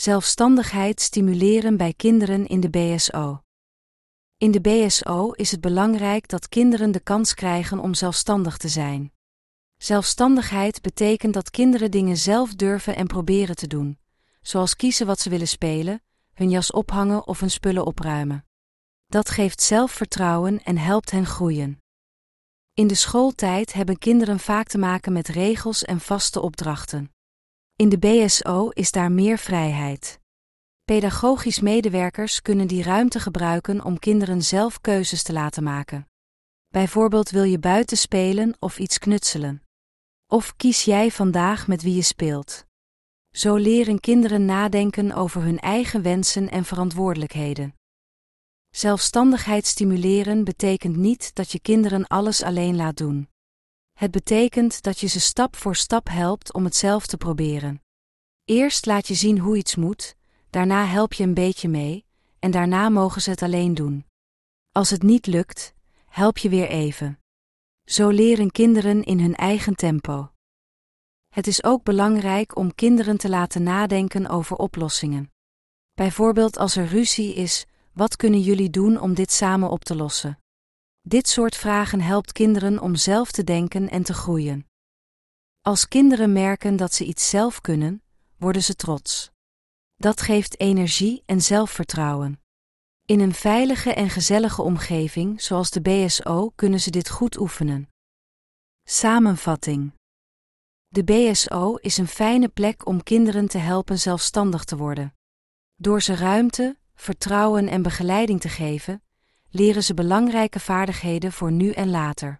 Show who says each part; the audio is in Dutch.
Speaker 1: Zelfstandigheid stimuleren bij kinderen in de BSO. In de BSO is het belangrijk dat kinderen de kans krijgen om zelfstandig te zijn. Zelfstandigheid betekent dat kinderen dingen zelf durven en proberen te doen, zoals kiezen wat ze willen spelen, hun jas ophangen of hun spullen opruimen. Dat geeft zelfvertrouwen en helpt hen groeien. In de schooltijd hebben kinderen vaak te maken met regels en vaste opdrachten. In de BSO is daar meer vrijheid. Pedagogisch medewerkers kunnen die ruimte gebruiken om kinderen zelf keuzes te laten maken. Bijvoorbeeld wil je buiten spelen of iets knutselen. Of kies jij vandaag met wie je speelt. Zo leren kinderen nadenken over hun eigen wensen en verantwoordelijkheden. Zelfstandigheid stimuleren betekent niet dat je kinderen alles alleen laat doen. Het betekent dat je ze stap voor stap helpt om het zelf te proberen. Eerst laat je zien hoe iets moet, daarna help je een beetje mee, en daarna mogen ze het alleen doen. Als het niet lukt, help je weer even. Zo leren kinderen in hun eigen tempo. Het is ook belangrijk om kinderen te laten nadenken over oplossingen. Bijvoorbeeld als er ruzie is, wat kunnen jullie doen om dit samen op te lossen? Dit soort vragen helpt kinderen om zelf te denken en te groeien. Als kinderen merken dat ze iets zelf kunnen, worden ze trots. Dat geeft energie en zelfvertrouwen. In een veilige en gezellige omgeving zoals de BSO kunnen ze dit goed oefenen. Samenvatting. De BSO is een fijne plek om kinderen te helpen zelfstandig te worden. Door ze ruimte, vertrouwen en begeleiding te geven, leren ze belangrijke vaardigheden voor nu en later.